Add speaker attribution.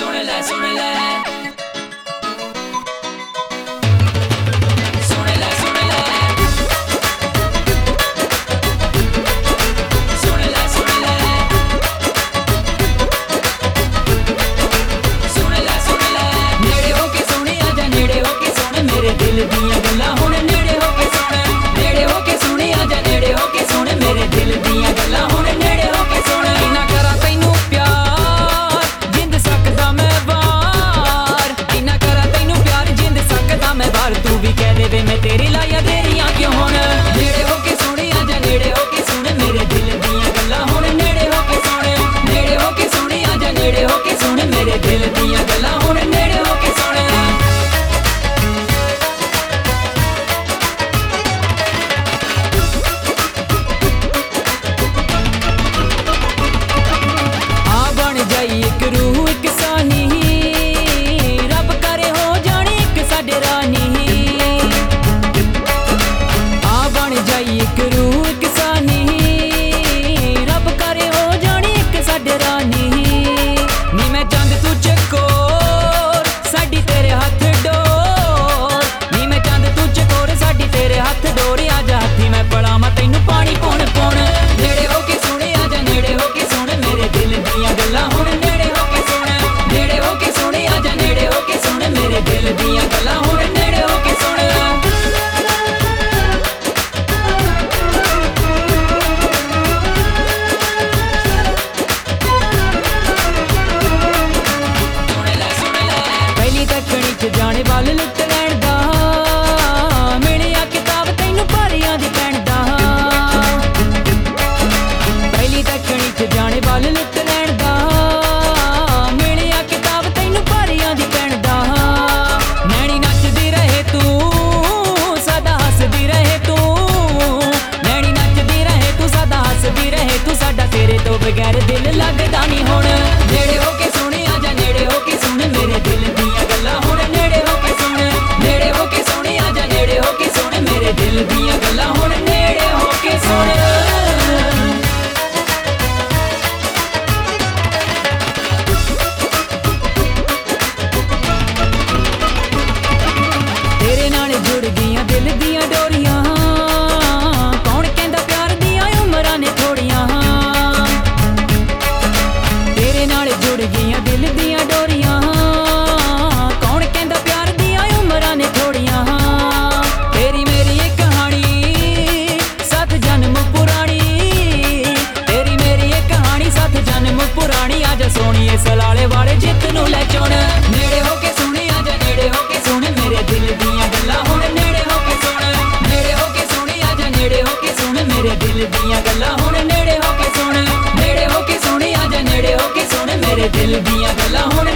Speaker 1: सुन ले सुन ले दिल दियां गल्लां हुण नेड़े होके सुण, नेड़े होके सुण आजा, नेड़े होके सुण मेरे दिल दियां गल्लां हुण नेड़े होके सुण। इना करा तैनू प्यार जिंद सकदा मैं वार, इना करा तैनू प्यार जिंद सकदा मैं वार। तू भी कह दे वे मैं तेरी लाया देरियां क्यों हुण। नेड़े होके सुण आजा, नेड़े होके सुण मेरे दिल दियां गल्लां हुण नेड़े होके सुण, नेड़े होके सुण आजा, नेड़े होके सुण मेरे दिल दियां गल्लां हुण नेड़े होके सुण। एक रूह एक साही रब करे हो जाने एक साडे रानी। आ बन जाई एक रूह एक साही रब करे हो जाने एक साडे रानी। नी मैं चंद तू चकोर साडी तेरे हाथ डोर, नी मैं चंद तू चकोर साडी तेरे हाथ डोर। आजा हाथी मैं पड़ावां तैनू पानी पौण पौण। नेड़े होके सुण आजा, नेड़े होके सुण मेरे दिल दियां गल्लां हुण नेड़े होके सुण, नेड़े होके सुण आजा, नेड़े होके सुण मेरे दिल दियां गल्लां हुण नेड़े होके सुण। पहली तकनी च जाने वाल लुट लैण दा, मिलिया किताब तैनू पारियां दी पैण दा। पहली तकनी च जाने वाल लुट लैण दा, मिलिया किताब तैनू पारियां दी पैण दा। नैनी नचदी रहे तू सदा हसदी रहे तू, नैनी नचदी रहे तू सदा हसदी रहे तू। साडा तेरे तो बगैर दिल लगदा नी हुण। नेड़े होके सुण आजा, नेड़े होके सुण मेरे दिल दियां गल्लां हुण नेड़े होके सुण, नेड़े होके सुण आजा, नेड़े होके सुण मेरे दिल दियां गल्लां हुण नेड़े होके सुण। तेरे नाल जुड़ गईयां दिल दियां डोरियां, कौन कहंदा प्यार दियां उमरां ने थोड़ियां। तेरे नाल जुड़ गईयां दिल दियां डोरियां, कौन कहंदा प्यार दियां उमरां ने थोड़ियां। तेरी मेरी एक कहानी 7 जन्म पुरानी, तेरी मेरी एक कहानी 7 जन्म पुरानी। आजा सोनिए सलाले वाले जित नू लै चुन। नेड़े होके सुण आजा, नेड़े होके सुण मेरे दिल दियां गल्लां हुण नेड़े होके सुण, नेड़े होके सुण आजा, नेड़े होके सुण मेरे दिल दियां गल्लां हुण नेड़े होके सुण, नेड़े होके सुण आजा, नेड़े होके सुण मेरे दिल दियां गल्लां हुण